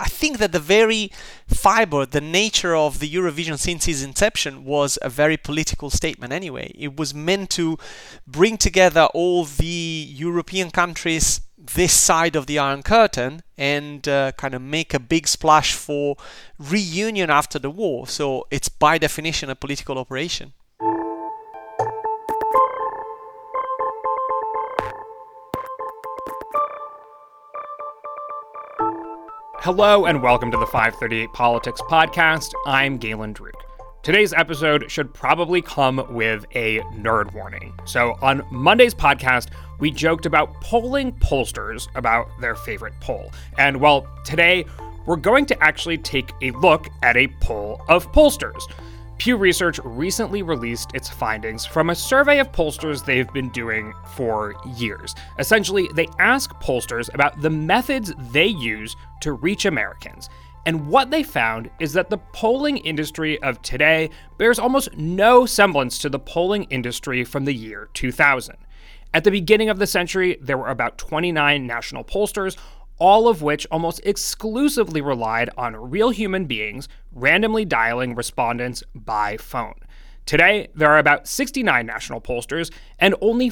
I think that the very fiber, the nature of the Eurovision since its inception was a very political statement anyway. It was meant to bring together all the European countries this side of the Iron Curtain and kind of make a big splash for reunion after the war. So it's by definition a political operation. Hello and welcome to the 538 Politics Podcast. I'm Galen Druk. Today's episode should probably come with a nerd warning. So on Monday's podcast, we joked about polling pollsters about their favorite poll. And well, today we're going to actually take a look at a poll of pollsters. Pew Research recently released its findings from a survey of pollsters they've been doing for years. Essentially, they ask pollsters about the methods they use to reach Americans. And what they found is that the polling industry of today bears almost no semblance to the polling industry from the year 2000. At the beginning of the century, there were about 29 national pollsters, all of which almost exclusively relied on real human beings randomly dialing respondents by phone. Today, there are about 69 national pollsters, and only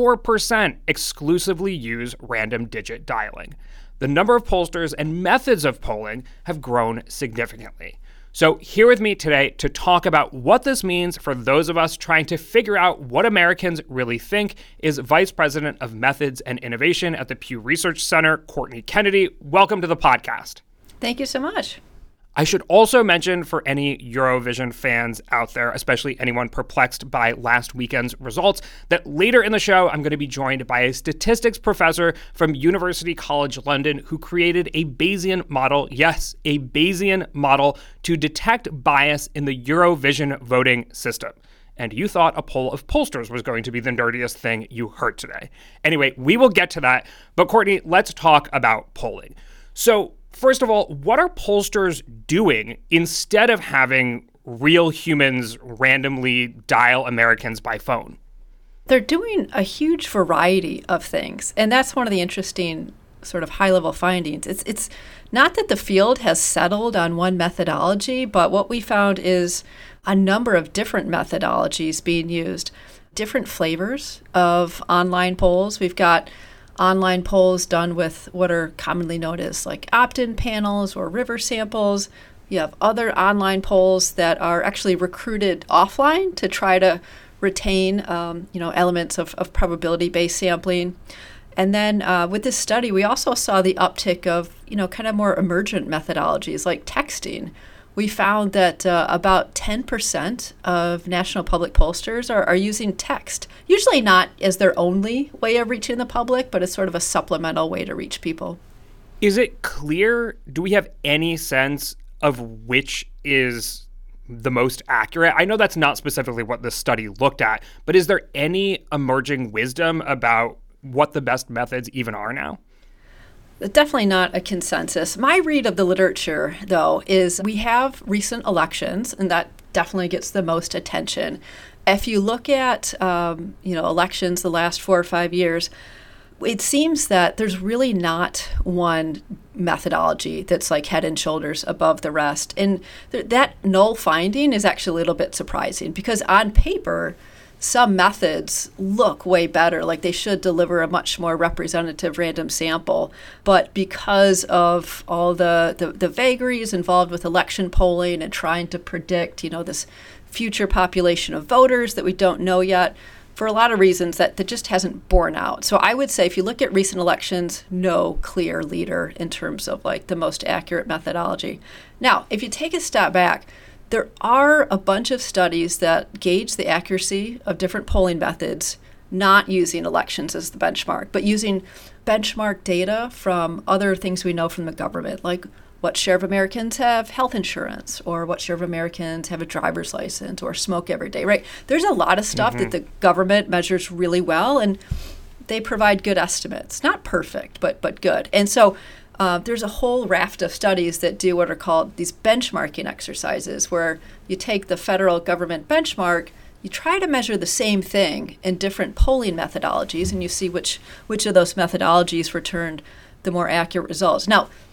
4% exclusively use random digit dialing. The number of pollsters and methods of polling have grown significantly. So here with me today to talk about what this means for those of us trying to figure out what Americans really think is Vice President of Methods and Innovation at the Pew Research Center, Courtney Kennedy. Welcome to the podcast. Thank you so much. I should also mention for any Eurovision fans out there, especially anyone perplexed by last weekend's results, that later in the show, I'm going to be joined by a statistics professor from University College London who created a Bayesian model, yes, a Bayesian model to detect bias in the Eurovision voting system. And you thought a poll of pollsters was going to be the nerdiest thing you heard today. Anyway, we will get to that. But Courtney, let's talk about polling. So first of all, what are pollsters doing instead of having real humans randomly dial Americans by phone? They're doing a huge variety of things, and that's one of the interesting sort of high-level findings. It's not that the field has settled on one methodology, but what we found is a number of different methodologies being used, different flavors of online polls. We've got online polls done with what are commonly known as like opt-in panels or river samples. You have other online polls that are actually recruited offline to try to retain elements of probability-based sampling. And then with this study, we also saw the uptick of kind of more emergent methodologies like texting. We found that about 10% of national public pollsters are using text, usually not as their only way of reaching the public, but as sort of a supplemental way to reach people. Is it clear? Do we have any sense of which is the most accurate? I know that's not specifically what this study looked at, but is there any emerging wisdom about what the best methods even are now? Definitely not a consensus. My read of the literature, though, is we have recent elections, and that definitely gets the most attention. If you look at, elections the last 4 or 5 years, it seems that there's really not one methodology that's like head and shoulders above the rest. And that null finding is actually a little bit surprising because on paper, some methods look way better, like they should deliver a much more representative random sample. But because of all the vagaries involved with election polling and trying to predict, this future population of voters that we don't know yet, for a lot of reasons that just hasn't borne out. So I would say if you look at recent elections, no clear leader in terms of like the most accurate methodology. Now, if you take a step back, there are a bunch of studies that gauge the accuracy of different polling methods, not using elections as the benchmark, but using benchmark data from other things we know from the government, like what share of Americans have health insurance, or what share of Americans have a driver's license or smoke every day, right? There's a lot of stuff that the government measures really well, and they provide good estimates. Not perfect, but good. And so there's a whole raft of studies that do what are called these benchmarking exercises, where you take the federal government benchmark, you try to measure the same thing in different polling methodologies, and you see which of those methodologies returned the more accurate results. Now,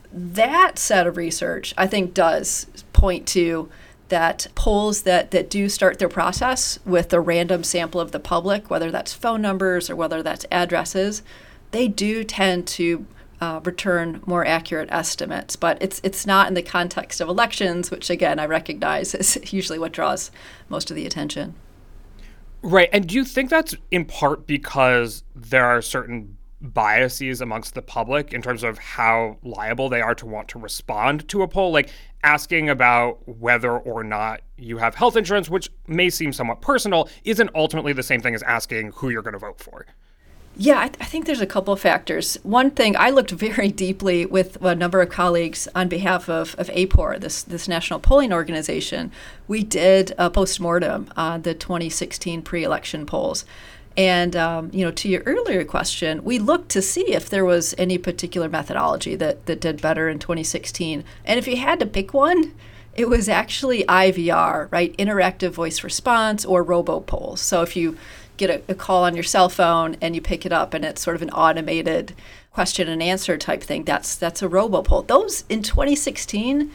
that set of research, I think, does point to that polls that do start their process with a random sample of the public, whether that's phone numbers or whether that's addresses, they do tend to return more accurate estimates. But it's not in the context of elections, which, again, I recognize is usually what draws most of the attention. Right. And do you think that's in part because there are certain biases amongst the public in terms of how liable they are to want to respond to a poll, like asking about whether or not you have health insurance, which may seem somewhat personal, isn't ultimately the same thing as asking who you're going to vote for? Yeah, I think there's a couple of factors. One thing, I looked very deeply with a number of colleagues on behalf of APOR, this national polling organization. We did a postmortem on the 2016 pre-election polls. And, to your earlier question, we looked to see if there was any particular methodology that did better in 2016. And if you had to pick one, it was actually IVR, right? Interactive voice response or robopolls. So if you get a call on your cell phone and you pick it up and it's sort of an automated question and answer type thing, that's a robopoll. Those in 2016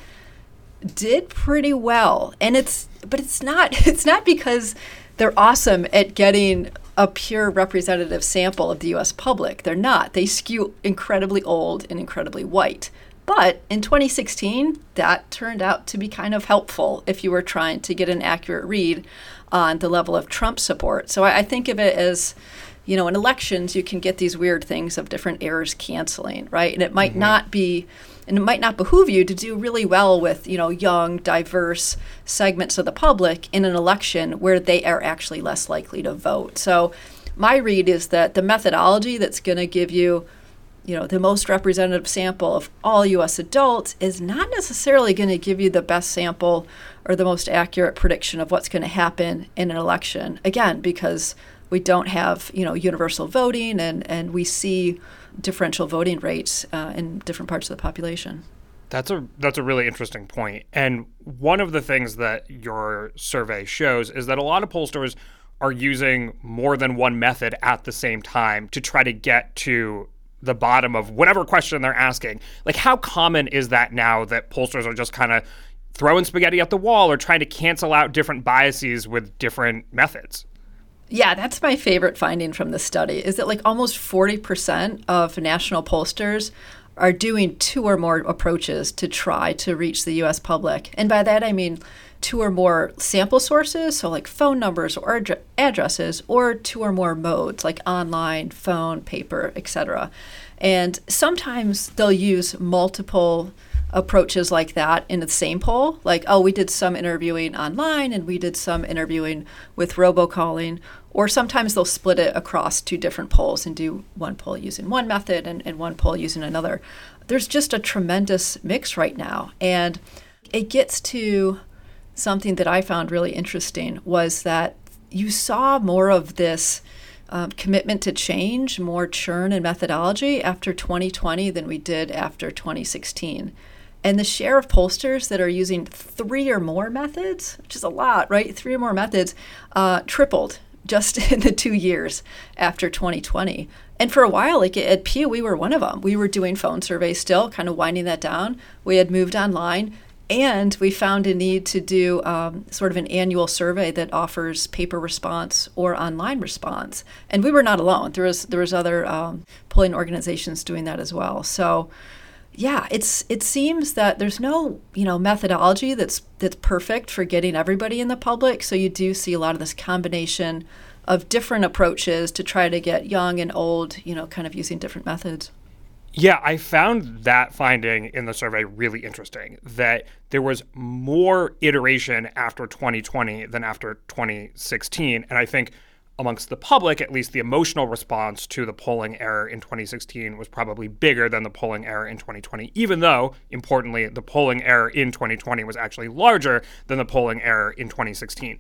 did pretty well. And it's not because they're awesome at getting a pure representative sample of the U.S. public. They're not. They skew incredibly old and incredibly white. But in 2016, that turned out to be kind of helpful if you were trying to get an accurate read on the level of Trump support. So I think of it as, in elections, you can get these weird things of different errors canceling, right? And it might not behoove you to do really well with, young, diverse segments of the public in an election where they are actually less likely to vote. So my read is that the methodology that's going to give you, the most representative sample of all U.S. adults is not necessarily going to give you the best sample or the most accurate prediction of what's going to happen in an election. Again, because we don't have, universal voting and we see differential voting rates in different parts of the population. That's a really interesting point. And one of the things that your survey shows is that a lot of pollsters are using more than one method at the same time to try to get to the bottom of whatever question they're asking. Like, how common is that now that pollsters are just kind of throwing spaghetti at the wall or trying to cancel out different biases with different methods? Yeah, that's my favorite finding from the study, is that almost 40% of national pollsters are doing two or more approaches to try to reach the U.S. public. And by that, I mean two or more sample sources, so like phone numbers or addresses, or two or more modes, like online, phone, paper, etc. And sometimes they'll use multiple approaches like that in the same poll, like, we did some interviewing online and we did some interviewing with robocalling, or sometimes they'll split it across two different polls and do one poll using one method and one poll using another. There's just a tremendous mix right now. And it gets to something that I found really interesting, was that you saw more of this commitment to change, more churn in methodology after 2020 than we did after 2016. And the share of pollsters that are using three or more methods, which is a lot, right? Three or more methods, tripled just in the 2 years after 2020. And for a while, at Pew, we were one of them. We were doing phone surveys still, kind of winding that down. We had moved online, and we found a need to do sort of an annual survey that offers paper response or online response. And we were not alone. There was other polling organizations doing that as well. So yeah, it seems that there's no methodology that's perfect for getting everybody in the public. So you do see a lot of this combination of different approaches to try to get young and old, kind of using different methods. Yeah, I found that finding in the survey really interesting, that there was more iteration after 2020 than after 2016. And I think amongst the public, at least the emotional response to the polling error in 2016 was probably bigger than the polling error in 2020, even though, importantly, the polling error in 2020 was actually larger than the polling error in 2016.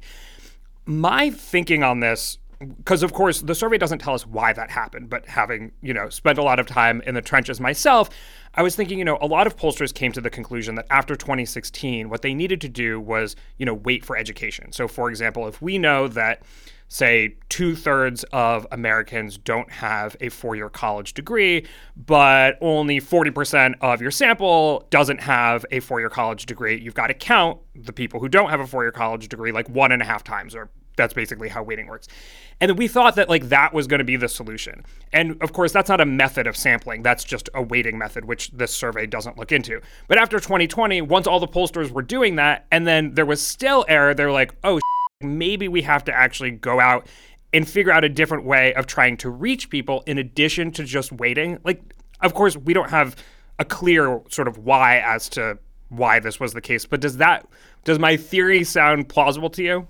My thinking on this, because of course the survey doesn't tell us why that happened, but having, spent a lot of time in the trenches myself, I was thinking, a lot of pollsters came to the conclusion that after 2016, what they needed to do was, wait for education. So for example, if we know that say 2/3 of Americans don't have a 4-year college degree, but only 40% of your sample doesn't have a 4-year college degree, you've got to count the people who don't have a 4-year college degree like 1.5 times, or that's basically how weighting works. And we thought that like that was going to be the solution. And of course, that's not a method of sampling. That's just a weighting method, which this survey doesn't look into. But after 2020, once all the pollsters were doing that, and then there was still error, they're like, oh, maybe we have to actually go out and figure out a different way of trying to reach people in addition to just weighting. Like, of course, we don't have a clear sort of why as to why this was the case. But does my theory sound plausible to you?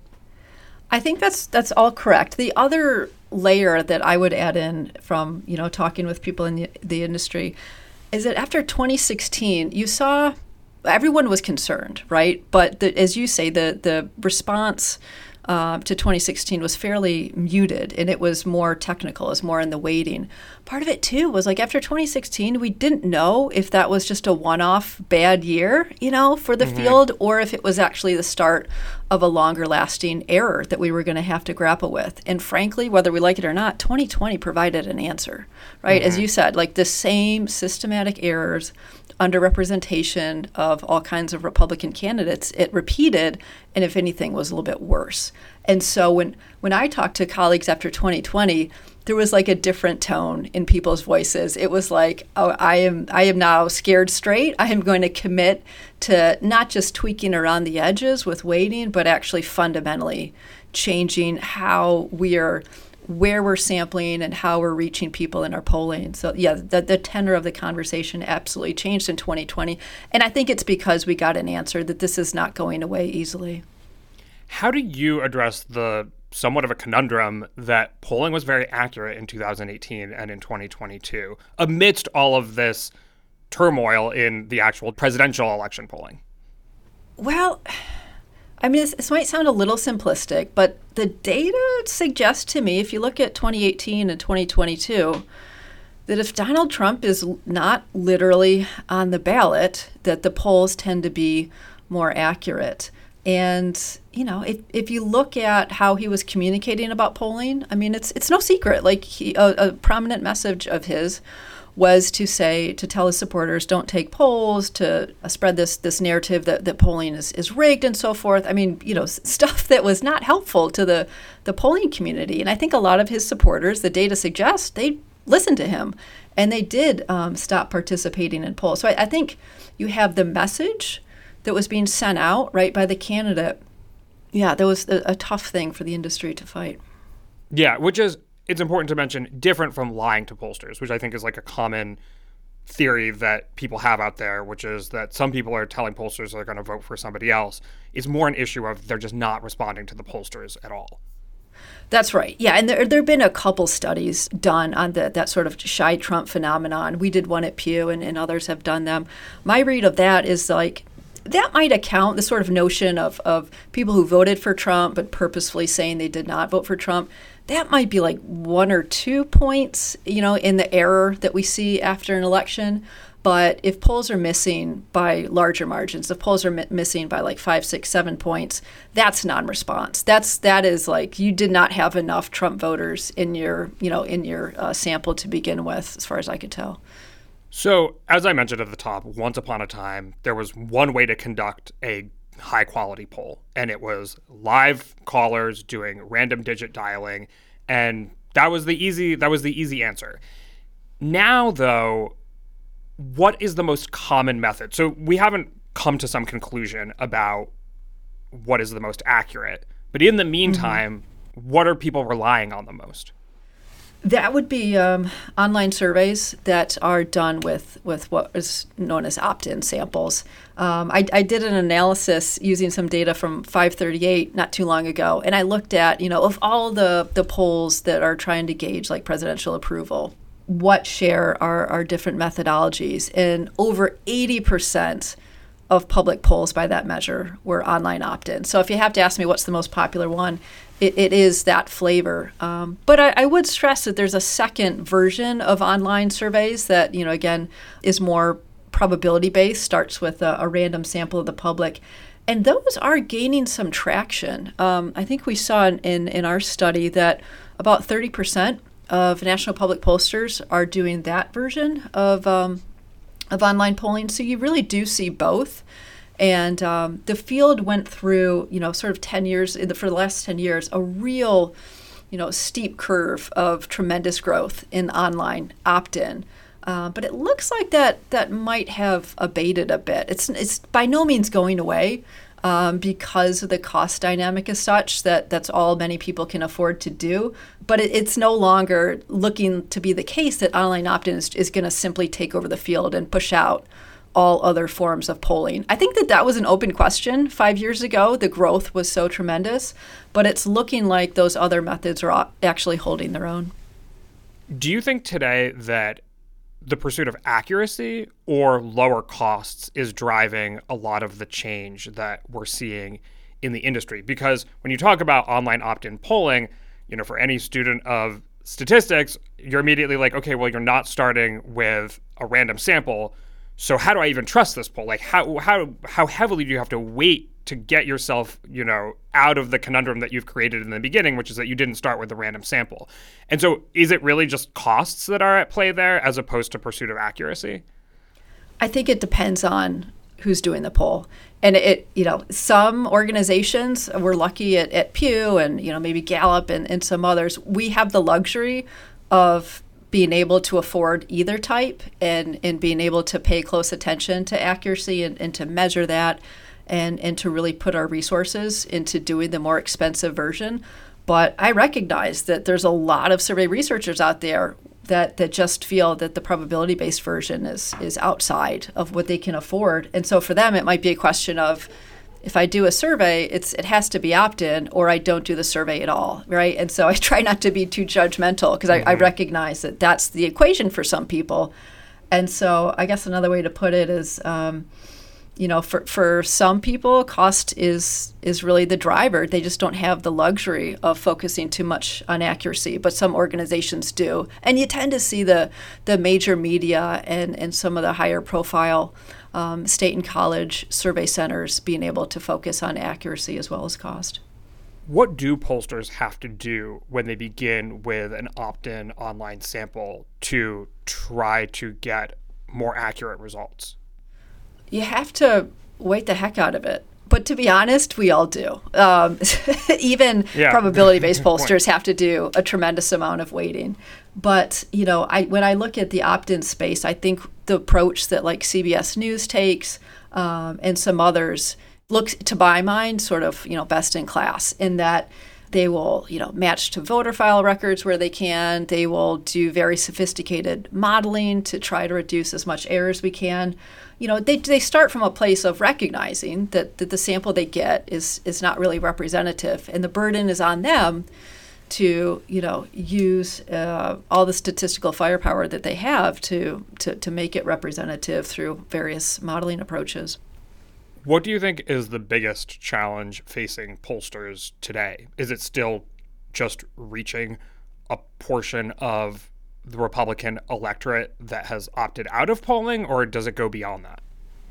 I think that's all correct. The other layer that I would add in from, talking with people in the industry is that after 2016, you saw everyone was concerned, right? But as you say, the response to 2016 was fairly muted, and it was more technical, it was more in the weighting. Part of it, too, was like after 2016, we didn't know if that was just a one-off bad year, for the field, or if it was actually the start of a longer-lasting error that we were going to have to grapple with. And frankly, whether we like it or not, 2020 provided an answer, right? As you said, like the same systematic errors, underrepresentation of all kinds of Republican candidates, it repeated, and if anything, was a little bit worse. And so when I talked to colleagues after 2020, there was like a different tone in people's voices. It was like, oh, I am now scared straight. I am going to commit to not just tweaking around the edges with weighting, but actually fundamentally changing how where we're sampling and how we're reaching people in our polling. So yeah, the tenor of the conversation absolutely changed in 2020. And I think it's because we got an answer that this is not going away easily. How do you address the somewhat of a conundrum that polling was very accurate in 2018 and in 2022 amidst all of this turmoil in the actual presidential election polling? Well, I mean, this might sound a little simplistic, but the data suggests to me, if you look at 2018 and 2022, that if Donald Trump is not literally on the ballot, that the polls tend to be more accurate. And, if you look at how he was communicating about polling, I mean, it's no secret. Like a prominent message of his was to tell his supporters, don't take polls, to spread this narrative that polling is rigged and so forth. I mean, stuff that was not helpful to the polling community. And I think a lot of his supporters, the data suggests, they listened to him and they did stop participating in polls. So I think you have the message that was being sent out, right, by the candidate. Yeah, that was a tough thing for the industry to fight. Yeah, it's important to mention, different from lying to pollsters, which I think is like a common theory that people have out there, which is that some people are telling pollsters they're going to vote for somebody else. It's more an issue of they're just not responding to the pollsters at all. That's right. Yeah, and there have been a couple studies done on that sort of shy Trump phenomenon. We did one at Pew, and others have done them. My read of that is like, that might account the sort of notion of people who voted for Trump but purposefully saying they did not vote for Trump. That might be like 1 or 2 points, in the error that we see after an election. But if polls are missing by larger margins, if polls are missing by like 5, 6, 7 points, that's non-response. That is like you did not have enough Trump voters in your sample to begin with, as far as I could tell. So, as I mentioned at the top, once upon a time, there was one way to conduct a high-quality poll, and it was live callers doing random digit dialing, and that was the easy answer. Now, though, what is the most common method? So we haven't come to some conclusion about what is the most accurate, but in the meantime, what are people relying on the most? That would be online surveys that are done with what is known as opt-in samples. I did an analysis using some data from 538 not too long ago, and I looked at, of all the polls that are trying to gauge like presidential approval, what share are different methodologies, and over 80% of public polls by that measure were online opt-in. So if you have to ask me what's the most popular one, it is that flavor. But I would stress that there's a second version of online surveys that, again, is more probability-based, starts with a random sample of the public. And those are gaining some traction. I think we saw in our study that about 30% of national public pollsters are doing that version of online polling. So you really do see both. And the field went through, sort of 10 years, for the last 10 years, a real, steep curve of tremendous growth in online opt-in. But it looks like that might have abated a bit. It's by no means going away because the cost dynamic is such that that's all many people can afford to do. But it's no longer looking to be the case that online opt-in is going to simply take over the field and push out all other forms of polling. I think that was an open question 5 years ago. The growth was so tremendous, but it's looking like those other methods are actually holding their own. Do you think today that the pursuit of accuracy or lower costs is driving a lot of the change that we're seeing in the industry? Because when you talk about online opt-in polling, for any student of statistics, you're immediately like, okay, well, you're not starting with a random sample. So how do I even trust this poll? Like how heavily do you have to weight to get yourself, out of the conundrum that you've created in the beginning, which is that you didn't start with a random sample? And so is it really just costs that are at play there as opposed to pursuit of accuracy? I think it depends on who's doing the poll. And some organizations, we're lucky at Pew and, maybe Gallup and some others, we have the luxury of being able to afford either type and being able to pay close attention to accuracy and to measure that and to really put our resources into doing the more expensive version. But I recognize that there's a lot of survey researchers out there that just feel that the probability-based version is outside of what they can afford. And so for them, it might be a question of, if I do a survey, it has to be opt-in or I don't do the survey at all, right? And so I try not to be too judgmental because I recognize that that's the equation for some people. And so I guess another way to put it is, for some people, cost is really the driver. They just don't have the luxury of focusing too much on accuracy, but some organizations do. And you tend to see the major media and some of the higher profile state and college survey centers being able to focus on accuracy as well as cost. What do pollsters have to do when they begin with an opt-in online sample to try to get more accurate results? You have to wait the heck out of it. But to be honest, we all do. Even probability-based pollsters have to do a tremendous amount of waiting. But, when I look at the opt-in space, I think the approach that like CBS News takes and some others looks, to my mind, sort of, best in class in that they will, match to voter file records where they can. They will do very sophisticated modeling to try to reduce as much error as we can. They start from a place of recognizing that the sample they get is not really representative, and the burden is on them to use all the statistical firepower that they have to make it representative through various modeling approaches. What do you think is the biggest challenge facing pollsters today? Is it still just reaching a portion of the Republican electorate that has opted out of polling, or does it go beyond that?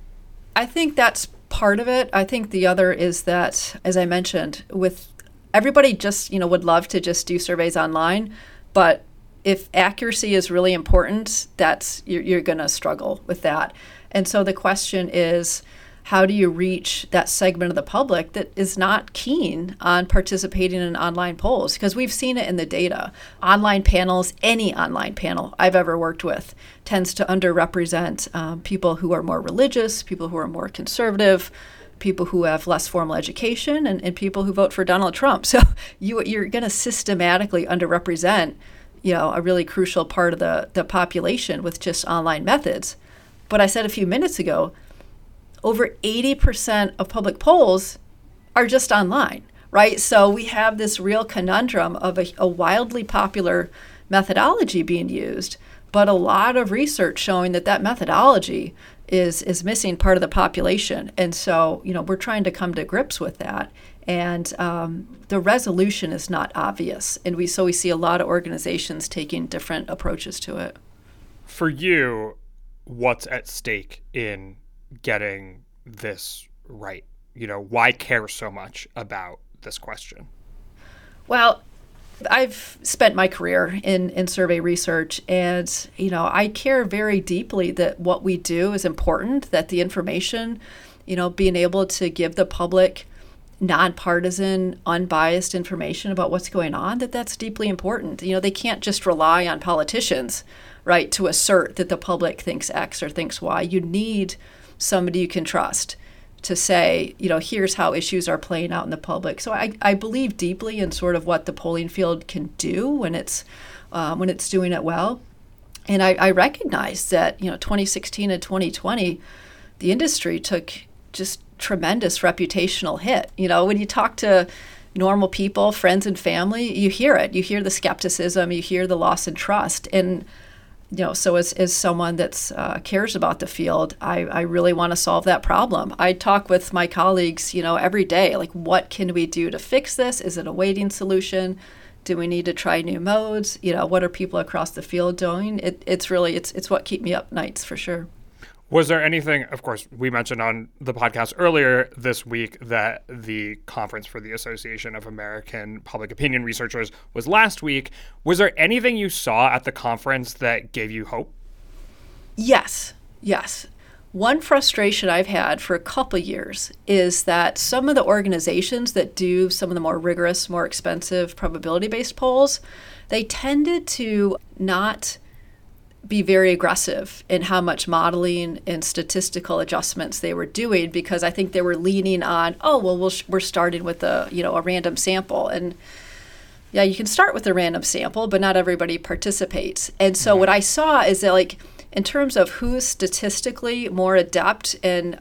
I think that's part of it. I think the other is that, as I mentioned, with everybody just, would love to just do surveys online, but if accuracy is really important, you're going to struggle with that. And so the question is, how do you reach that segment of the public that is not keen on participating in online polls? Because we've seen it in the data. Online panels, any online panel I've ever worked with, tends to underrepresent people who are more religious, people who are more conservative, people who have less formal education, and people who vote for Donald Trump. So you're going to systematically underrepresent a really crucial part of the population with just online methods. But I said a few minutes ago, over 80% of public polls are just online, right? So we have this real conundrum of a wildly popular methodology being used, but a lot of research showing that methodology is missing part of the population. And so, we're trying to come to grips with that. And the resolution is not obvious. And we see a lot of organizations taking different approaches to it. For you, what's at stake in getting this right? why care so much about this question? Well, I've spent my career in survey research, and I care very deeply that what we do is important, that the information, being able to give the public nonpartisan, unbiased information about what's going on, that's deeply important. They can't just rely on politicians, right, to assert that the public thinks X or thinks Y. You need somebody you can trust to say, here's how issues are playing out in the public. So I believe deeply in sort of what the polling field can do when it's doing it well. And I recognize that, 2016 and 2020, the industry took just tremendous reputational hit. When you talk to normal people, friends and family, you hear it. You hear the skepticism, you hear the loss in trust. And so as someone that cares about the field, I really want to solve that problem. I talk with my colleagues, every day, like, what can we do to fix this? Is it a waiting solution? Do we need to try new modes? What are people across the field doing? It's what keeps me up nights for sure. Was there anything, of course, we mentioned on the podcast earlier this week that the conference for the Association of American Public Opinion Researchers was last week. Was there anything you saw at the conference that gave you hope? Yes. One frustration I've had for a couple of years is that some of the organizations that do some of the more rigorous, more expensive probability-based polls, they tended to not be very aggressive in how much modeling and statistical adjustments they were doing, because I think they were leaning on, we're starting with a random sample. And yeah, you can start with a random sample, but not everybody participates. And so what I saw is that, like, in terms of who's statistically more adept in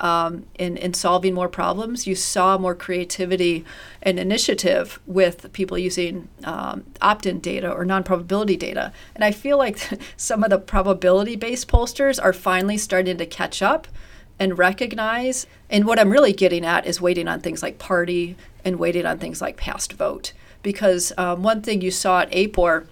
solving more problems, you saw more creativity and initiative with people using opt-in data or non-probability data. And I feel like some of the probability-based pollsters are finally starting to catch up and recognize. And what I'm really getting at is waiting on things like party and waiting on things like past vote. Because one thing you saw at APOR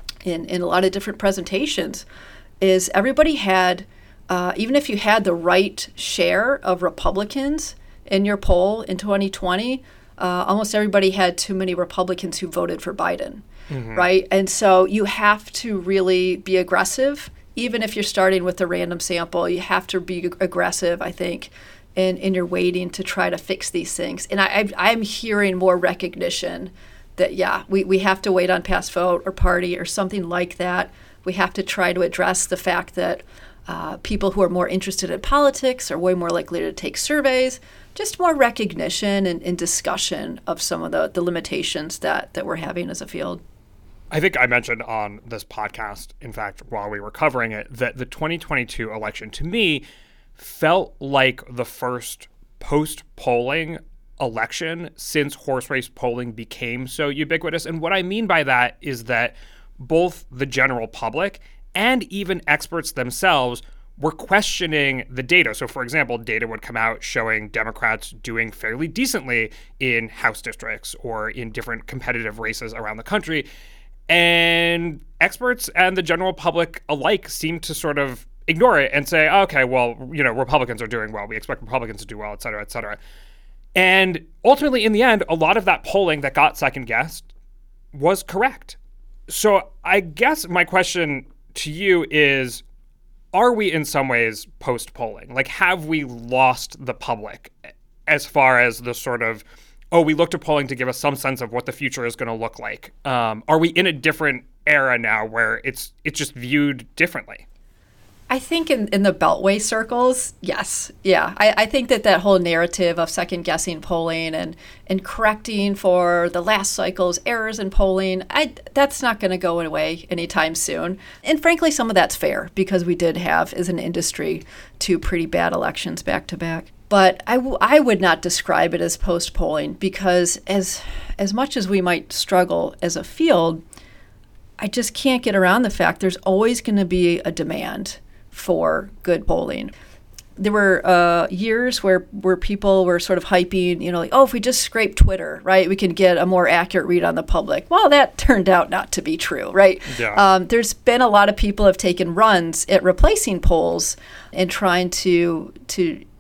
in a lot of different presentations is everybody had, even if you had the right share of Republicans in your poll in 2020, almost everybody had too many Republicans who voted for Biden, right? And so you have to really be aggressive, even if you're starting with a random sample. You have to be aggressive, I think, in your waiting to try to fix these things. And I'm hearing more recognition that, we have to wait on past vote or party or something like that. We have to try to address the fact that people who are more interested in politics are way more likely to take surveys. Just more recognition and discussion of some of the limitations that we're having as a field. I think I mentioned on this podcast, in fact, while we were covering it, that the 2022 election, to me, felt like the first post-polling election since horse race polling became so ubiquitous. And what I mean by that is that both the general public and even experts themselves were questioning the data. So, for example, data would come out showing Democrats doing fairly decently in House districts or in different competitive races around the country. And experts and the general public alike seemed to sort of ignore it and say, okay, well, Republicans are doing well. We expect Republicans to do well, et cetera, et cetera. And ultimately, in the end, a lot of that polling that got second-guessed was correct. So I guess my question to you is, are we in some ways post-polling? Like, have we lost the public as far as the sort of, we looked at polling to give us some sense of what the future is going to look like? Are we in a different era now where it's just viewed differently? I think in the Beltway circles, yes. Yeah. I think that whole narrative of second-guessing polling and correcting for the last cycle's errors in polling, that's not going to go away anytime soon. And frankly, some of that's fair because we did have, as an industry, 2 pretty bad elections back to back. But I would not describe it as post-polling because as much as we might struggle as a field, I just can't get around the fact there's always going to be a demand for good polling. There were years where people were sort of hyping, if we just scrape Twitter, right, we can get a more accurate read on the public. Well, that turned out not to be true, right? Yeah. There's been a lot of people have taken runs at replacing polls and trying to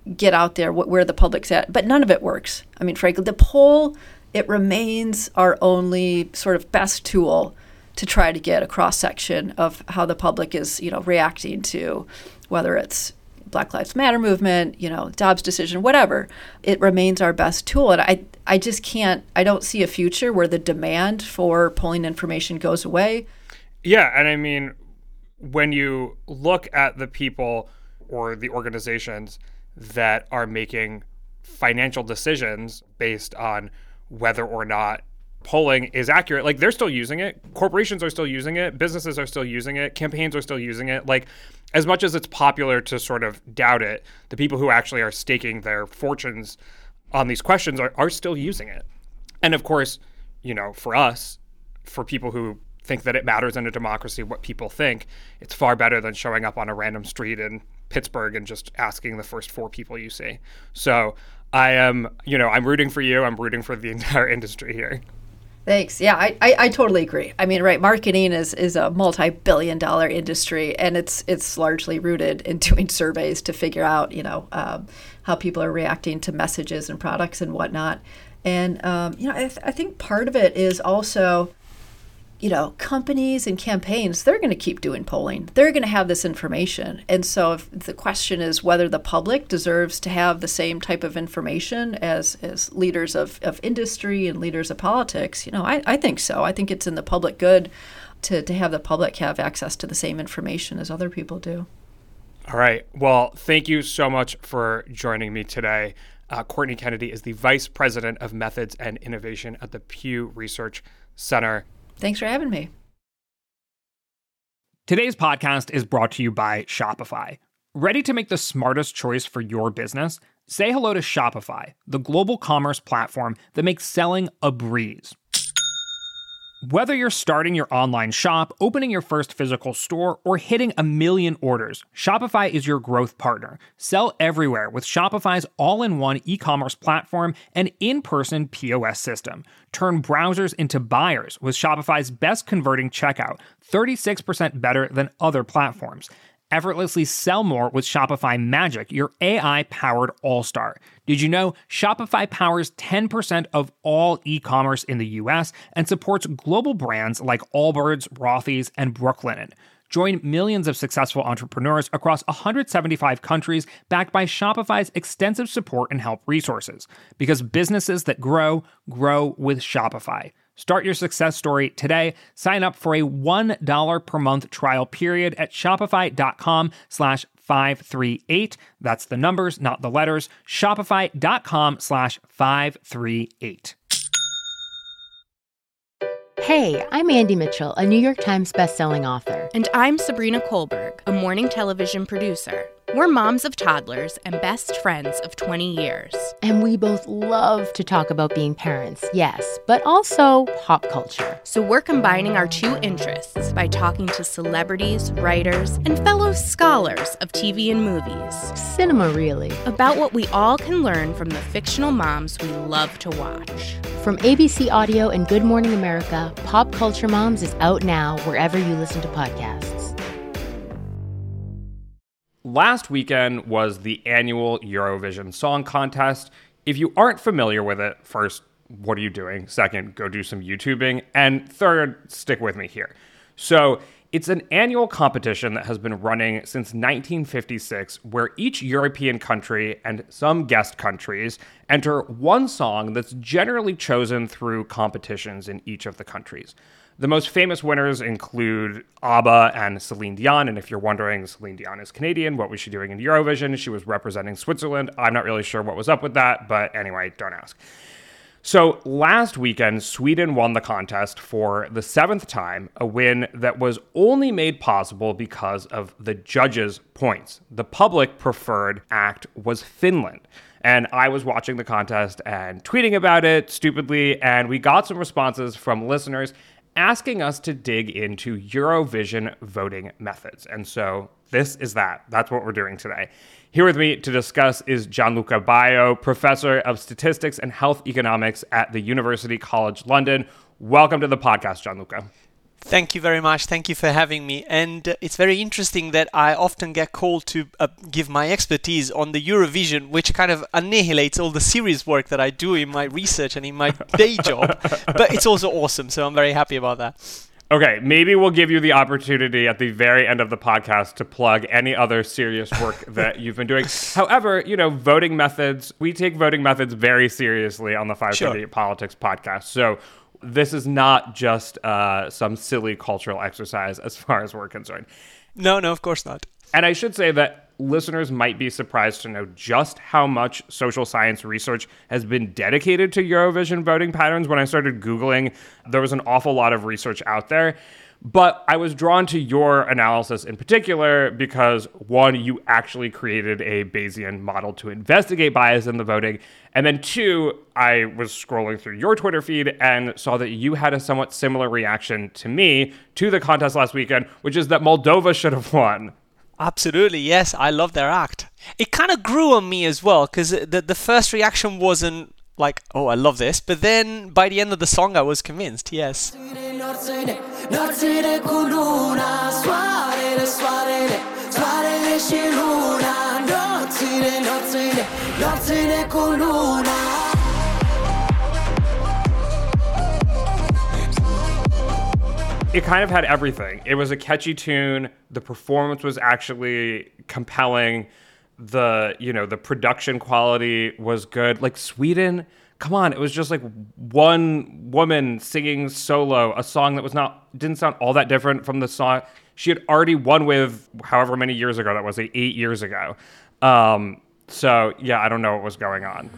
get out there where the public's at, but none of it works. I mean, frankly, the poll, it remains our only sort of best tool to try to get a cross-section of how the public is, reacting to whether it's Black Lives Matter movement, Dobbs decision, whatever. It remains our best tool. And I just can't, I don't see a future where the demand for polling information goes away. Yeah, and I mean, when you look at the people or the organizations that are making financial decisions based on whether or not polling is accurate, like they're still using it. Corporations are still using it. Businesses are still using it. Campaigns are still using it. Like, as much as it's popular to sort of doubt it, the people who actually are staking their fortunes on these questions are still using it. And of course, for us, for people who think that it matters in a democracy what people think, it's far better than showing up on a random street in Pittsburgh and just asking the first 4 people you see. So I'm rooting for you. I'm rooting for the entire industry here. Thanks. Yeah, I totally agree. I mean, right, marketing is a multi-billion-dollar industry, and it's largely rooted in doing surveys to figure out, how people are reacting to messages and products and whatnot. And, I think part of it is also, companies and campaigns, they're going to keep doing polling. They're going to have this information. And so if the question is whether the public deserves to have the same type of information as leaders of industry and leaders of politics, I think so. I think it's in the public good to have the public have access to the same information as other people do. All right. Well, thank you so much for joining me today. Courtney Kennedy is the Vice President of Methods and Innovation at the Pew Research Center. Thanks for having me. Today's podcast is brought to you by Shopify. Ready to make the smartest choice for your business? Say hello to Shopify, the global commerce platform that makes selling a breeze. Whether you're starting your online shop, opening your first physical store, or hitting 1 million orders, Shopify is your growth partner. Sell everywhere with Shopify's all-in-one e-commerce platform and in-person POS system. Turn browsers into buyers with Shopify's best converting checkout, 36% better than other platforms. Effortlessly sell more with Shopify Magic, your AI-powered all-star. Did you know Shopify powers 10% of all e-commerce in the U.S. and supports global brands like Allbirds, Rothy's, and Brooklinen? Join millions of successful entrepreneurs across 175 countries backed by Shopify's extensive support and help resources. Because businesses that grow, grow with Shopify. Start your success story today. Sign up for a $1 per month trial period at shopify.com/538. That's the numbers, not the letters. Shopify.com/538. Hey, I'm Andy Mitchell, a New York Times bestselling author. And I'm Sabrina Kohlberg, a morning television producer. We're moms of toddlers and best friends of 20 years. And we both love to talk about being parents, yes, but also pop culture. So we're combining our 2 interests by talking to celebrities, writers, and fellow scholars of TV and movies. Cinema, really. About what we all can learn from the fictional moms we love to watch. From ABC Audio and Good Morning America, Pop Culture Moms is out now wherever you listen to podcasts. Last weekend was the annual Eurovision Song Contest. If you aren't familiar with it, first, what are you doing? Second, go do some YouTubing. And third, stick with me here. So it's an annual competition that has been running since 1956, where each European country and some guest countries enter one song that's generally chosen through competitions in each of the countries. The most famous winners include ABBA and Celine Dion. And if you're wondering, Celine Dion is Canadian. What was she doing in Eurovision? She was representing Switzerland. I'm not really sure what was up with that. But anyway, don't ask. So last weekend, Sweden won the contest for the 7th time, a win that was only made possible because of the judges' points. The public preferred act was Finland. And I was watching the contest and tweeting about it stupidly. And we got some responses from listeners asking us to dig into Eurovision voting methods. And so this is that. That's what we're doing today. Here with me to discuss is Gianluca Baio, professor of statistics and health economics at the University College London. Welcome to the podcast, Gianluca. Thank you very much. Thank you for having me. And it's very interesting that I often get called to give my expertise on the Eurovision, which kind of annihilates all the serious work that I do in my research and in my day job. But it's also awesome, so I'm very happy about that. Okay, maybe we'll give you the opportunity at the very end of the podcast to plug any other serious work that you've been doing. However, voting methods, we take voting methods very seriously on the 538 Politics podcast. So this is not just some silly cultural exercise as far as we're concerned. No, of course not. And I should say that listeners might be surprised to know just how much social science research has been dedicated to Eurovision voting patterns. When I started Googling, there was an awful lot of research out there. But I was drawn to your analysis in particular because, one, you actually created a Bayesian model to investigate bias in the voting. And then two, I was scrolling through your Twitter feed and saw that you had a somewhat similar reaction to me to the contest last weekend, which is that Moldova should have won. Absolutely, yes. I love their act. It kind of grew on me as well, because the first reaction wasn't like, oh, I love this. But then by the end of the song, I was convinced, yes. It kind of had everything. It was a catchy tune. The performance was actually compelling. The production quality was good. Like Sweden, come on, it was just like one woman singing solo, a song that didn't sound all that different from the song she had already won with however many years ago that was, 8 years ago. So yeah, I don't know what was going on.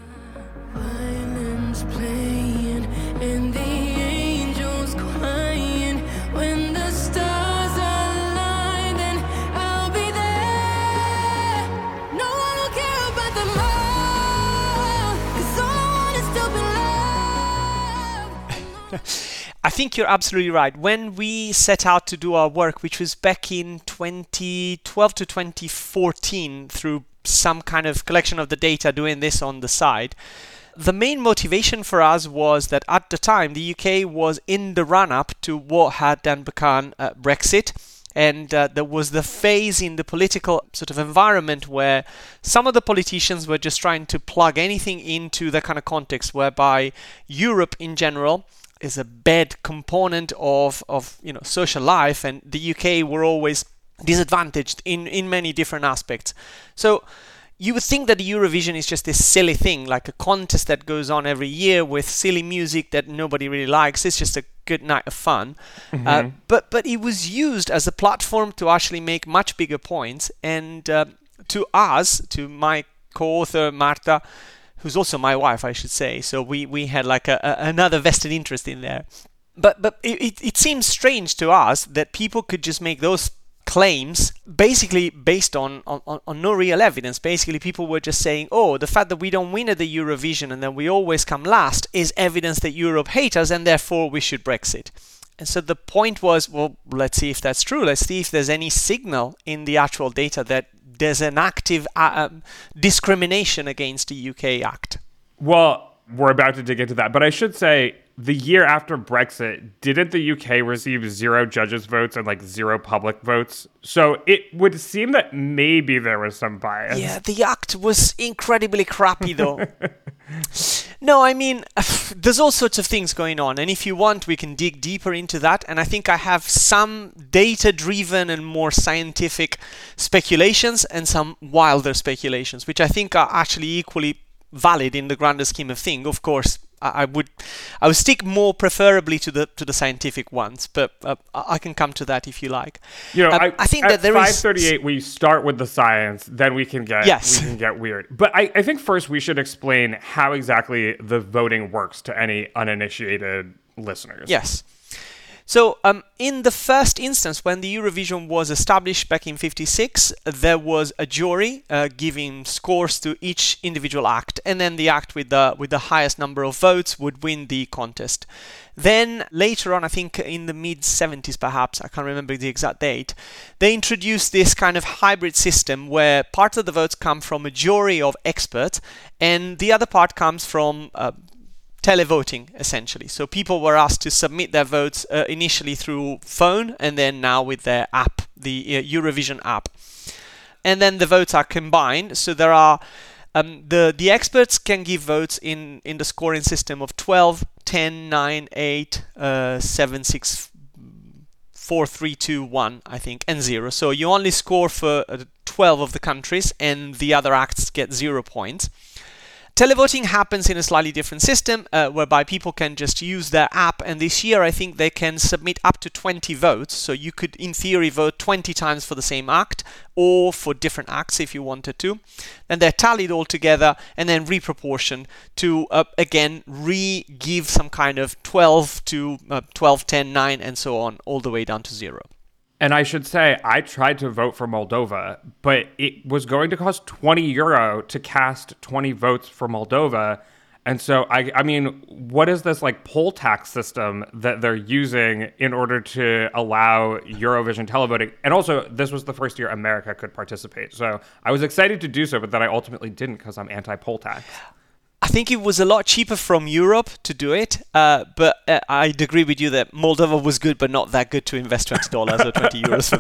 I think you're absolutely right. When we set out to do our work, which was back in 2012 to 2014, through some kind of collection of the data, doing this on the side, the main motivation for us was that at the time, the UK was in the run-up to what had then become Brexit. And there was the phase in the political sort of environment where some of the politicians were just trying to plug anything into the kind of context whereby Europe in general is a bad component of social life, and the UK were always disadvantaged in many different aspects. So you would think that the Eurovision is just this silly thing, like a contest that goes on every year with silly music that nobody really likes. It's just a good night of fun. Mm-hmm. But it was used as a platform to actually make much bigger points. And to my co-author, Marta, who's also my wife, I should say. So we had like another vested interest in there. But it seems strange to us that people could just make those claims basically based on no real evidence. Basically, people were just saying, oh, the fact that we don't win at the Eurovision and then we always come last is evidence that Europe hates us and therefore we should Brexit. And so the point was, well, let's see if that's true. Let's see if there's any signal in the actual data that there's an active discrimination against the UK Act. Well, we're about to dig into that. But I should say, the year after Brexit, didn't the UK receive 0 judges' votes and 0 public votes? So it would seem that maybe there was some bias. Yeah, the act was incredibly crappy, though. No, I mean, there's all sorts of things going on. And if you want, we can dig deeper into that. And I think I have some data-driven and more scientific speculations and some wilder speculations, which I think are actually equally valid in the grander scheme of things. Of course, I would stick more preferably to the scientific ones, but I can come to that if you like. I think that there 538 we start with the science, then we can get weird. But I think first we should explain how exactly the voting works to any uninitiated listeners. Yes. So in the first instance, when the Eurovision was established back in 1956, there was a jury giving scores to each individual act, and then the act with the highest number of votes would win the contest. Then later on, I think in the mid-70s perhaps, I can't remember the exact date, they introduced this kind of hybrid system where part of the votes come from a jury of experts and the other part comes from televoting, essentially. So people were asked to submit their votes initially through phone, and then now with their app, the Eurovision app. And then the votes are combined. So there are the experts can give votes in the scoring system of 12, 10, 9, 8, 7, 6, 4, 3, 2, 1, I think, and 0. So you only score for 12 of the countries, and the other acts get 0 points. Televoting happens in a slightly different system, whereby people can just use their app, and this year I think they can submit up to 20 votes. So you could, in theory, vote 20 times for the same act, or for different acts if you wanted to. Then they're tallied all together, and then reproportioned to, again, re-give some kind of 12 to 12, 10, 9, and so on, all the way down to 0. And I should say, I tried to vote for Moldova, but it was going to cost €20 to cast 20 votes for Moldova. And so, I mean, what is this like poll tax system that they're using in order to allow Eurovision televoting? And also, this was the first year America could participate. So I was excited to do so, but then I ultimately didn't because I'm anti-poll tax. I think it was a lot cheaper from Europe to do it, but I'd agree with you that Moldova was good, but not that good to invest $20 or €20 for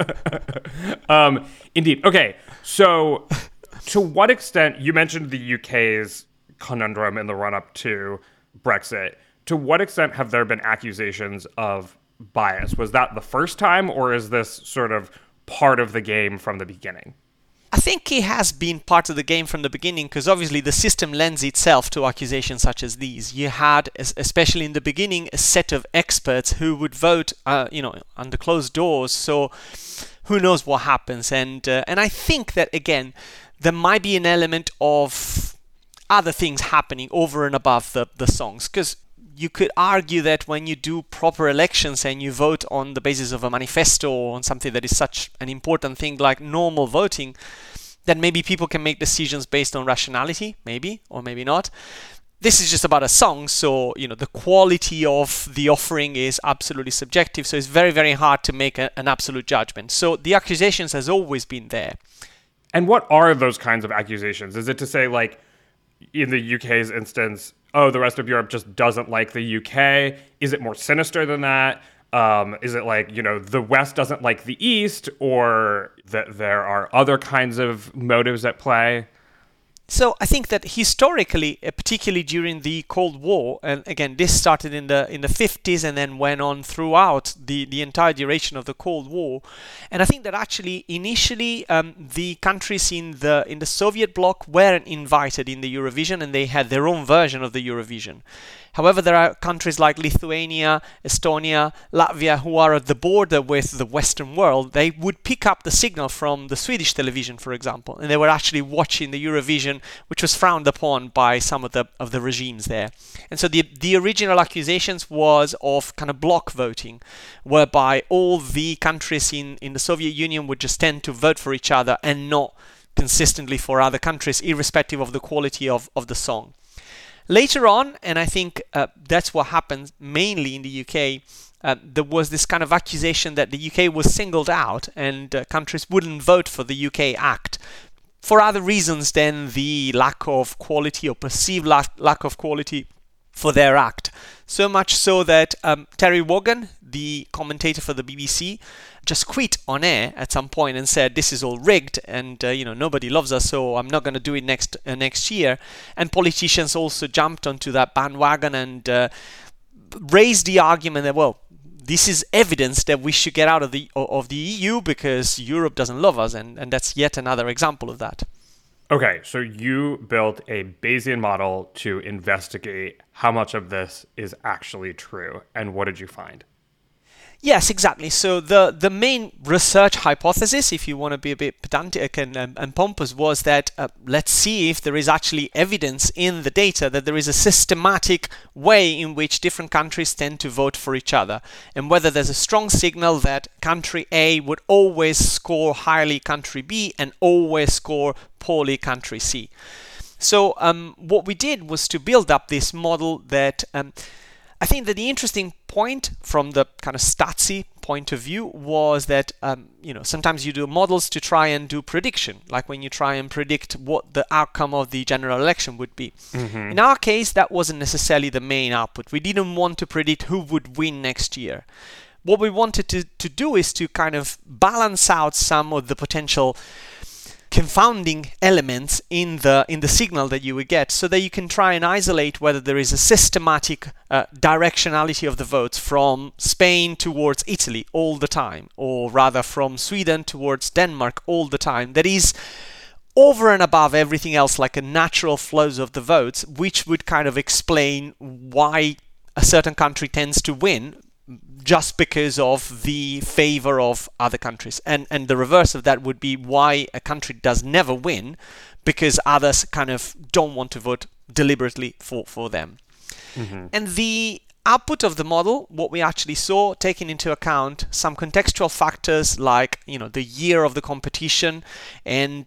that. Indeed. Okay, so to what extent, you mentioned the UK's conundrum in the run-up to Brexit. To what extent have there been accusations of bias? Was that the first time, or is this sort of part of the game from the beginning? I think it has been part of the game from the beginning, because obviously the system lends itself to accusations such as these. You had, especially in the beginning, a set of experts who would vote, under closed doors. So who knows what happens? And I think that, again, there might be an element of other things happening over and above the songs, because you could argue that when you do proper elections and you vote on the basis of a manifesto or on something that is such an important thing like normal voting, then maybe people can make decisions based on rationality, maybe, or maybe not. This is just about a song, so the quality of the offering is absolutely subjective, so it's very, very hard to make an absolute judgment. So the accusations has always been there. And what are those kinds of accusations? Is it to say, like, in the UK's instance, oh, the rest of Europe just doesn't like the UK? Is it more sinister than that? Is it like, the West doesn't like the East, or that there are other kinds of motives at play? So I think that historically, particularly during the Cold War, and again, this started in the 50s and then went on throughout the entire duration of the Cold War. And I think that actually initially the countries in the Soviet bloc weren't invited in the Eurovision, and they had their own version of the Eurovision. However, there are countries like Lithuania, Estonia, Latvia who are at the border with the Western world. They would pick up the signal from the Swedish television, for example, and they were actually watching the Eurovision, which was frowned upon by some of the regimes there. And so the original accusations was of kind of bloc voting, whereby all the countries in the Soviet Union would just tend to vote for each other and not consistently for other countries, irrespective of the quality of the song. Later on, and I think that's what happened mainly in the UK, there was this kind of accusation that the UK was singled out and countries wouldn't vote for the UK act for other reasons than the lack of quality or perceived lack of quality for their act. So much so that Terry Wogan, the commentator for the BBC, just quit on air at some point and said, this is all rigged and nobody loves us, so I'm not going to do it next year. And politicians also jumped onto that bandwagon and raised the argument that, well, this is evidence that we should get out of the EU because Europe doesn't love us, and that's yet another example of that. Okay, so you built a Bayesian model to investigate how much of this is actually true, and what did you find? Yes, exactly. So the main research hypothesis, if you want to be a bit pedantic and pompous, was that let's see if there is actually evidence in the data that there is a systematic way in which different countries tend to vote for each other, and whether there's a strong signal that country A would always score highly country B and always score poorly country C. So what we did was to build up this model that I think that the interesting point from the kind of statsy point of view was that, sometimes you do models to try and do prediction, like when you try and predict what the outcome of the general election would be. Mm-hmm. In our case, that wasn't necessarily the main output. We didn't want to predict who would win next year. What we wanted to do is to kind of balance out some of the potential confounding elements in the signal that you would get, so that you can try and isolate whether there is a systematic directionality of the votes from Spain towards Italy all the time, or rather from Sweden towards Denmark all the time. That is over and above everything else, like a natural flows of the votes, which would kind of explain why a certain country tends to win just because of the favor of other countries. And the reverse of that would be why a country does never win, because others kind of don't want to vote deliberately for them. Mm-hmm. And the output of the model, what we actually saw, taking into account some contextual factors like, the year of the competition and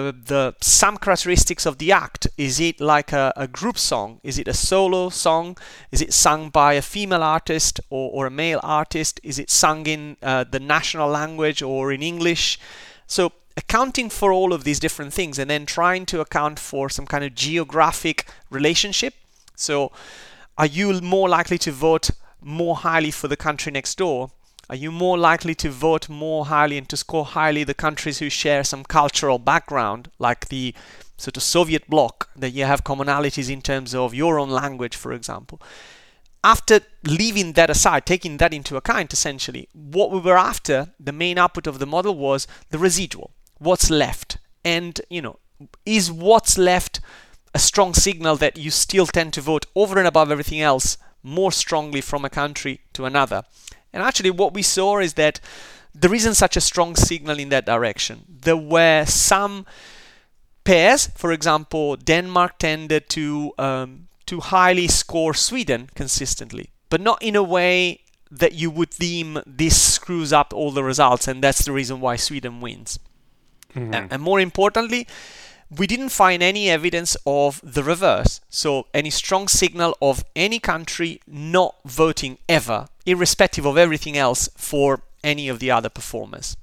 some characteristics of the act. Is it like a group song? Is it a solo song? Is it sung by a female artist or a male artist? Is it sung in the national language or in English? So accounting for all of these different things and then trying to account for some kind of geographic relationship. So are you more likely to vote more highly for the country next door? Are you more likely to vote more highly and to score highly the countries who share some cultural background, like the sort of Soviet bloc, that you have commonalities in terms of your own language, for example? After leaving that aside, taking that into account, essentially, what we were after, the main output of the model was the residual, what's left. And, is what's left a strong signal that you still tend to vote over and above everything else more strongly from a country to another? And actually what we saw is that there isn't such a strong signal in that direction. There were some pairs, for example, Denmark tended to highly score Sweden consistently, but not in a way that you would deem this screws up all the results and that's the reason why Sweden wins. Mm-hmm. And more importantly, we didn't find any evidence of the reverse. So any strong signal of any country not voting ever, irrespective of everything else, for any of the other performers.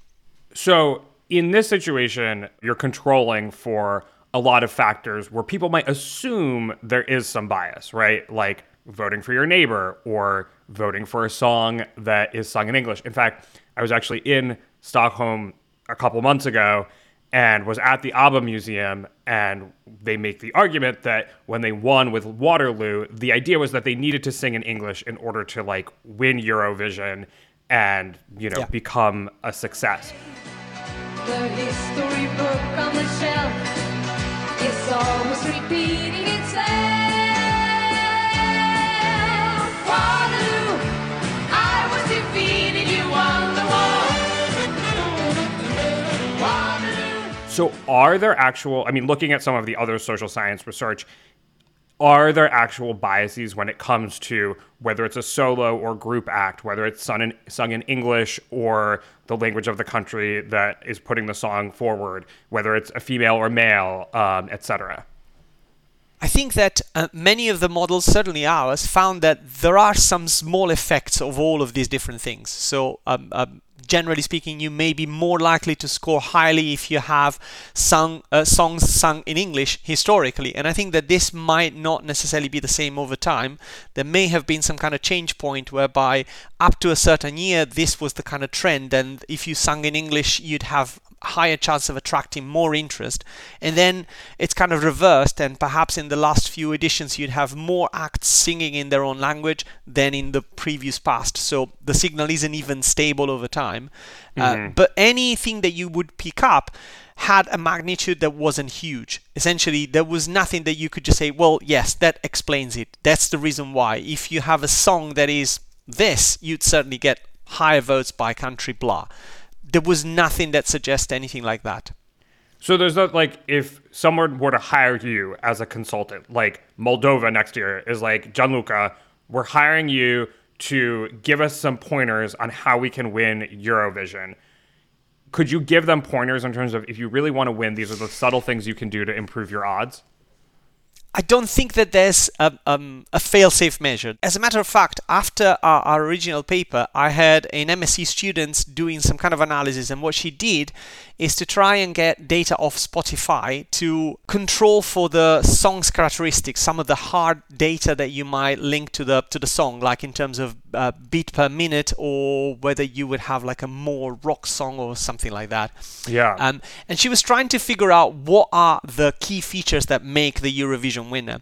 So in this situation, you're controlling for a lot of factors where people might assume there is some bias, right? Like voting for your neighbor or voting for a song that is sung in English. In fact, I was actually in Stockholm a couple months ago and was at the ABBA Museum, and they make the argument that when they won with Waterloo, the idea was that they needed to sing in English in order to win Eurovision and become a success. The history book on the shelf is almost repeating itself. Waterloo, I was defeated, you won the war. So are there looking at some of the other social science research, are there actual biases when it comes to whether it's a solo or group act, whether it's sung in English or the language of the country that is putting the song forward, whether it's a female or male, etc.? I think that many of the models, certainly ours, found that there are some small effects of all of these different things. So generally speaking, you may be more likely to score highly if you have songs sung in English historically. And I think that this might not necessarily be the same over time. There may have been some kind of change point whereby up to a certain year, this was the kind of trend. And if you sung in English, you'd have higher chance of attracting more interest. And then it's kind of reversed, and perhaps in the last few editions you'd have more acts singing in their own language than in the previous past. So the signal isn't even stable over time. Mm-hmm. But anything that you would pick up had a magnitude that wasn't huge. Essentially, there was nothing that you could just say, well, yes, that explains it. That's the reason why. If you have a song that is this, you'd certainly get higher votes by country, blah. There was nothing that suggests anything like that. So there's not if someone were to hire you as a consultant, like Moldova next year is Gianluca, we're hiring you to give us some pointers on how we can win Eurovision. Could you give them pointers in terms of if you really want to win, these are the subtle things you can do to improve your odds? I don't think that there's a fail-safe measure. As a matter of fact, after our original paper, I had an MSc student doing some kind of analysis, and what she did is to try and get data off Spotify to control for the song's characteristics, some of the hard data that you might link to the song, like in terms of beat per minute, or whether you would have like a more rock song or something like that. Yeah. And she was trying to figure out what are the key features that make the Eurovision winner.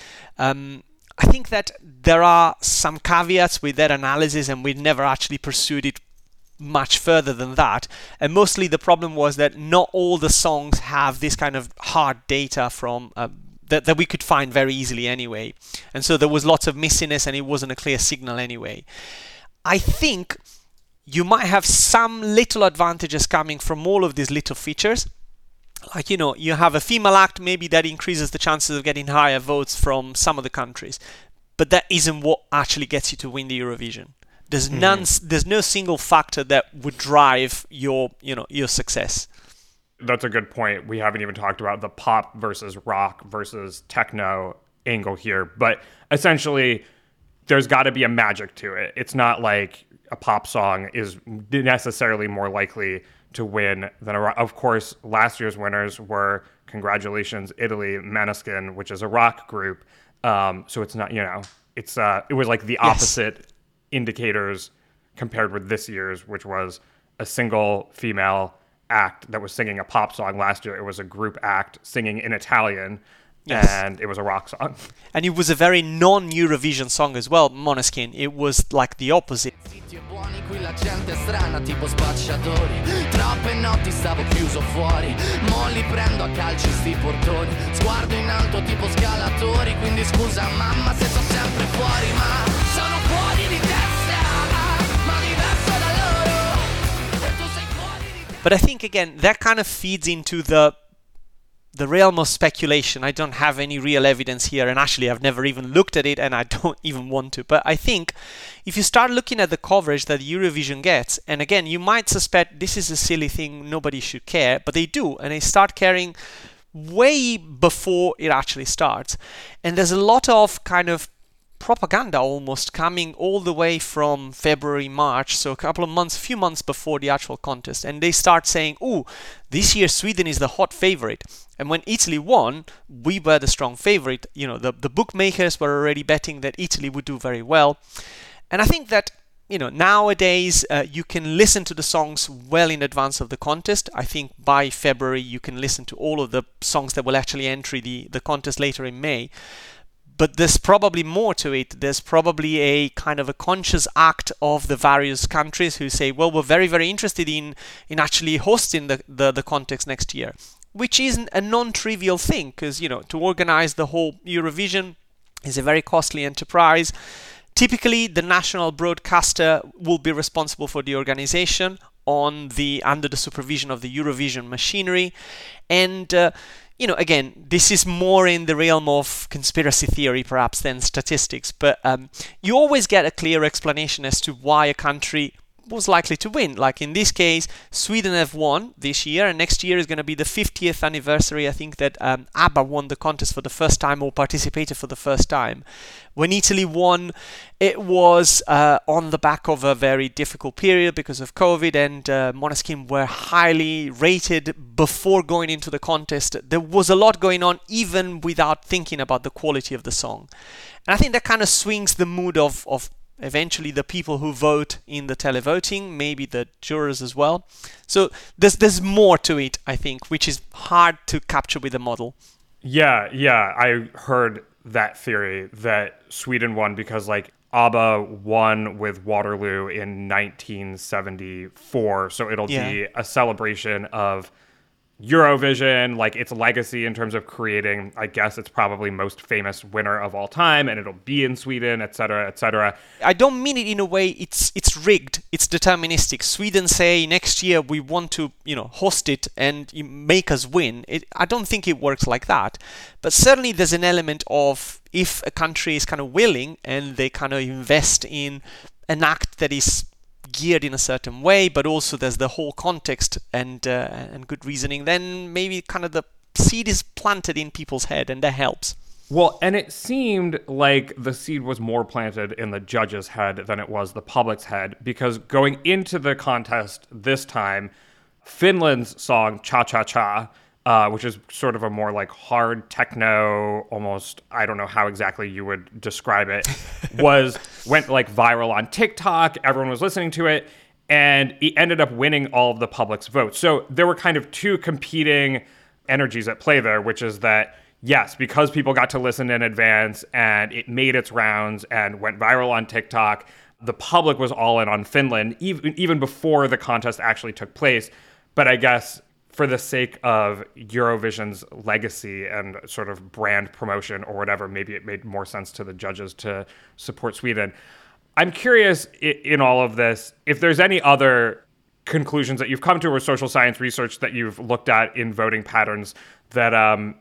I think that there are some caveats with that analysis, and we never actually pursued it much further than that. And mostly the problem was that not all the songs have this kind of hard data from that we could find very easily anyway. And so there was lots of missiness, and it wasn't a clear signal anyway. I think you might have some little advantages coming from all of these little features. Like, you have a female act, maybe that increases the chances of getting higher votes from some of the countries. But that isn't what actually gets you to win the Eurovision. There's no single factor that would drive your success. That's a good point. We haven't even talked about the pop versus rock versus techno angle here. But essentially, there's got to be a magic to it. It's not like a pop song is necessarily more likely to win than a rock. Of course, last year's winners were, congratulations, Italy, Måneskin, which is a rock group. So it's not, it was like the opposite indicators compared with this year's, which was a single female act that was singing a pop song. Last year, it was a group act singing in Italian. Yes. And it was a rock song. And it was a very non-Eurovision song as well, Måneskin. It was like the opposite. Qui la gente è strana tipo spacciatori. Troppe notti stavo chiuso fuori. Mo li prendo a calci sti portoni. Sguardo in alto tipo scalatori. Quindi scusa mamma se sono sempre fuori, ma sono fuori di testa, ma diverso da loro. E tu sei fuori di testa. But I think again that kind of feeds into the realm of speculation. I don't have any real evidence here, and actually I've never even looked at it, and I don't even want to. But I think if you start looking at the coverage that Eurovision gets, and again, you might suspect this is a silly thing, nobody should care, but they do, and they start caring way before it actually starts. And there's a lot of kind of propaganda almost coming all the way from February, March, so a few months before the actual contest, and they start saying, "Oh, this year Sweden is the hot favorite." And when Italy won, we were the strong favorite. The bookmakers were already betting that Italy would do very well. And I think that nowadays you can listen to the songs well in advance of the contest. I think by February you can listen to all of the songs that will actually enter the contest later in May. But there's probably more to it. There's probably a kind of a conscious act of the various countries who say, well, we're very, very interested in actually hosting the contest next year, which isn't a non-trivial thing, because, to organize the whole Eurovision is a very costly enterprise. Typically, the national broadcaster will be responsible for the organization under the supervision of the Eurovision machinery. And again, this is more in the realm of conspiracy theory perhaps than statistics, but you always get a clear explanation as to why a country was likely to win. Like in this case, Sweden have won this year, and next year is going to be the 50th anniversary, I think, that ABBA won the contest for the first time, or participated for the first time. When Italy won, it was on the back of a very difficult period because of COVID, and Måneskin were highly rated before going into the contest. There was a lot going on even without thinking about the quality of the song. And I think that kind of swings the mood of eventually the people who vote in the televoting, maybe the jurors as well. So there's more to it, I think, which is hard to capture with a model. Yeah, I heard that theory that Sweden won because ABBA won with Waterloo in 1974, so it'll be a celebration of Eurovision, its legacy in terms of creating, I guess it's probably most famous winner of all time, and it'll be in Sweden, etc., etc. I don't mean it in a way it's rigged, it's deterministic. Sweden say next year we want to, host it and make us win. I don't think it works like that. But certainly there's an element of, if a country is kind of willing and they kind of invest in an act that is geared in a certain way, but also there's the whole context and good reasoning, then maybe kind of the seed is planted in people's head, and that helps. Well, and it seemed like the seed was more planted in the judge's head than it was the public's head, because going into the contest this time, Finland's song Cha Cha Cha, which is sort of a more like hard techno, almost, I don't know how exactly you would describe it, went like viral on TikTok. Everyone was listening to it, and it ended up winning all of the public's votes. So there were kind of two competing energies at play there, which is that, yes, because people got to listen in advance and it made its rounds and went viral on TikTok, the public was all in on Finland, even before the contest actually took place. But I guess for the sake of Eurovision's legacy and sort of brand promotion or whatever, maybe it made more sense to the judges to support Sweden. I'm curious in all of this, if there's any other conclusions that you've come to or social science research that you've looked at in voting patterns that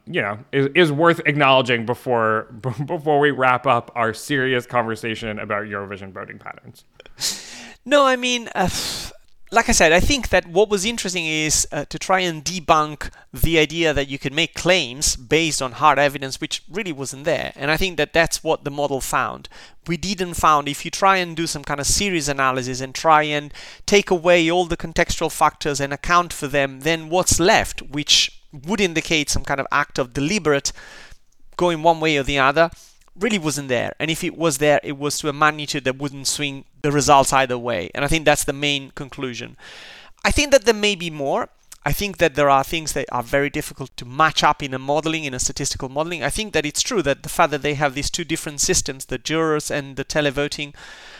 is worth acknowledging before we wrap up our serious conversation about Eurovision voting patterns. No, I mean, like I said, I think that what was interesting is to try and debunk the idea that you could make claims based on hard evidence, which really wasn't there. And I think that that's what the model found. We didn't found, if you try and do some kind of serious analysis and try and take away all the contextual factors and account for them, then what's left, which would indicate some kind of act of deliberate going one way or the other, really wasn't there. And if it was there, it was to a magnitude that wouldn't swing the results either way. And I think that's the main conclusion. I think that there may be more. I think that there are things that are very difficult to match up in a statistical modeling. I think that it's true that the fact that they have these two different systems, the jurors and the televoting,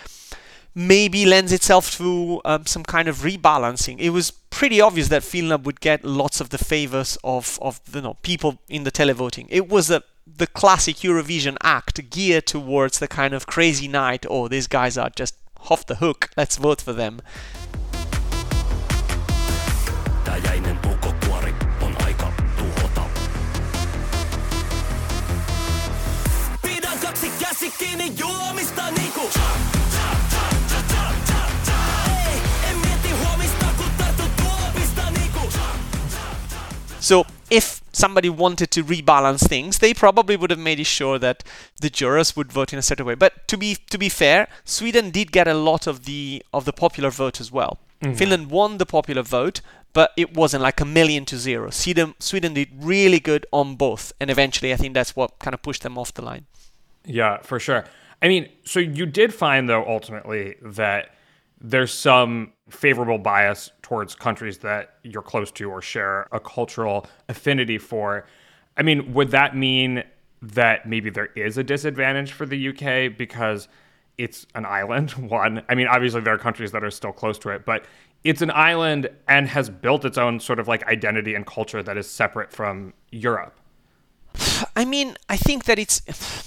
maybe lends itself to some kind of rebalancing. It was pretty obvious that Finland would get lots of the favors of people in the televoting. It was the classic Eurovision act geared towards the kind of crazy night, oh, these guys are just off the hook, let's vote for them. So if somebody wanted to rebalance things, they probably would have made sure that the jurors would vote in a certain way. But to be fair, Sweden did get a lot of the popular vote as well. Mm-hmm. Finland won the popular vote, but it wasn't like 1,000,000 to 0. Sweden did really good on both, and eventually I think that's what kind of pushed them off the line. Yeah, for sure. I mean, so you did find, though, ultimately that there's some favorable bias towards countries that you're close to or share a cultural affinity for. I mean, would that mean that maybe there is a disadvantage for the UK because it's an island? One, I mean, obviously there are countries that are still close to it, but it's an island and has built its own sort of like identity and culture that is separate from Europe. I mean, I think that it's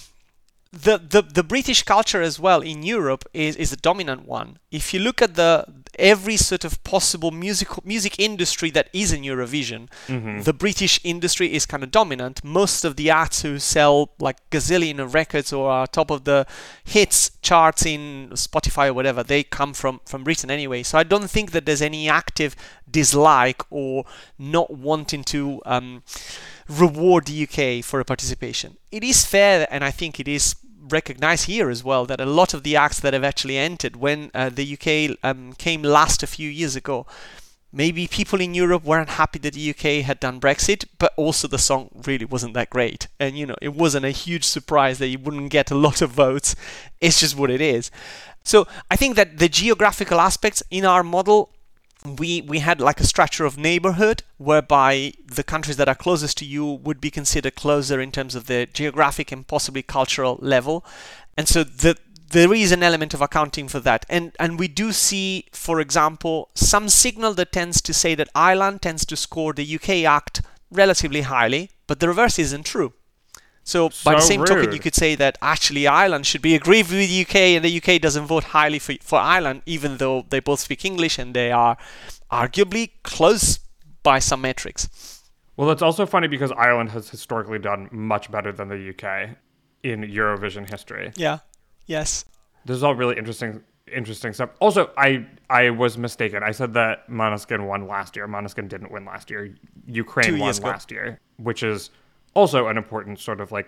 the British culture as well in Europe is a dominant one. If you look at every sort of possible music industry that is in Eurovision, mm-hmm. the British industry is kind of dominant. Most of the acts who sell like gazillion of records or are top of the hits charts in Spotify or whatever, they come from Britain anyway. So I don't think that there's any active dislike or not wanting to reward the UK for a participation. It is fair, and I think it is recognized here as well, that a lot of the acts that have actually entered when the UK came last a few years ago, maybe people in Europe weren't happy that the UK had done Brexit, but also the song really wasn't that great. And, it wasn't a huge surprise that you wouldn't get a lot of votes. It's just what it is. So I think that the geographical aspects in our model, we had like a structure of neighborhood whereby the countries that are closest to you would be considered closer in terms of the geographic and possibly cultural level. And so there is an element of accounting for that. And we do see, for example, some signal that tends to say that Ireland tends to score the UK act relatively highly, but the reverse isn't true. So by the same token, you could say that actually Ireland should be aggrieved with the UK, and the UK doesn't vote highly for Ireland, even though they both speak English and they are arguably close by some metrics. Well, it's also funny because Ireland has historically done much better than the UK in Eurovision history. Yeah. Yes. This is all really interesting stuff. Also, I was mistaken. I said that Måneskin won last year. Måneskin didn't win last year. Ukraine won last year, which is also an important sort of like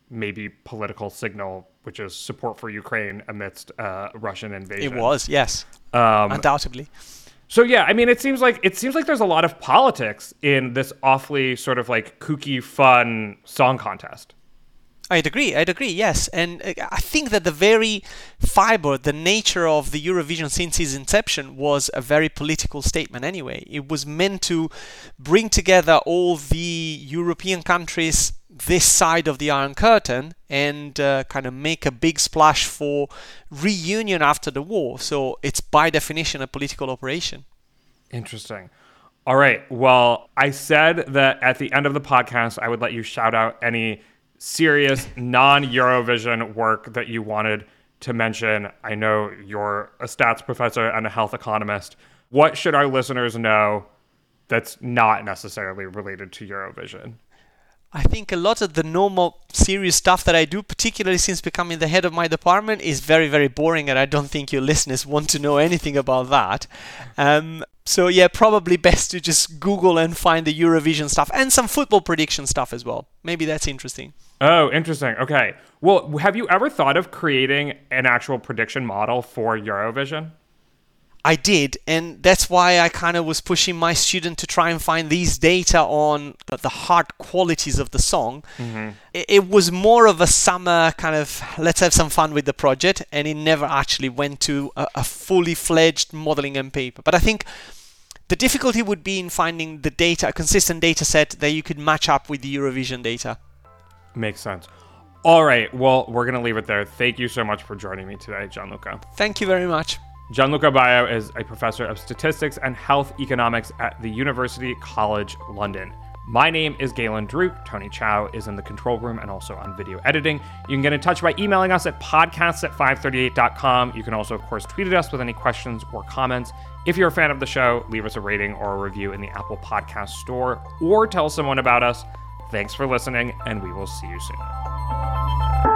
maybe political signal, which is support for Ukraine amidst Russian invasion. It was, yes, undoubtedly. So yeah, I mean, it seems like there's a lot of politics in this awfully sort of like kooky, fun song contest. I'd agree, yes. And I think that the very fiber, the nature of the Eurovision since its inception was a very political statement anyway. It was meant to bring together all the European countries this side of the Iron Curtain and kind of make a big splash for reunion after the war. So it's by definition a political operation. Interesting. All right. Well, I said that at the end of the podcast, I would let you shout out any serious non-Eurovision work that you wanted to mention. I know you're a stats professor and a health economist. What should our listeners know that's not necessarily related to Eurovision? I think a lot of the normal serious stuff that I do, particularly since becoming the head of my department, is very, very boring, and I don't think your listeners want to know anything about that. So yeah, probably best to just Google and find the Eurovision stuff and some football prediction stuff as well. Maybe that's interesting. Oh, interesting. Okay. Well, have you ever thought of creating an actual prediction model for Eurovision? I did, and that's why I kind of was pushing my student to try and find these data on the hard qualities of the song. Mm-hmm. It was more of a summer kind of, let's have some fun with the project, and it never actually went to a fully fledged modeling and paper. But I think the difficulty would be in finding the data, a consistent data set that you could match up with the Eurovision data. Makes sense. All right, well, we're going to leave it there. Thank you so much for joining me today, Gianluca. Thank you very much. Gianluca Baio is a professor of statistics and health economics at the University College London. My name is Galen Druk. Tony Chow is in the control room and also on video editing. You can get in touch by emailing us at podcasts@538.com. You can also, of course, tweet at us with any questions or comments. If you're a fan of the show, leave us a rating or a review in the Apple Podcast Store or tell someone about us. Thanks for listening, and we will see you soon.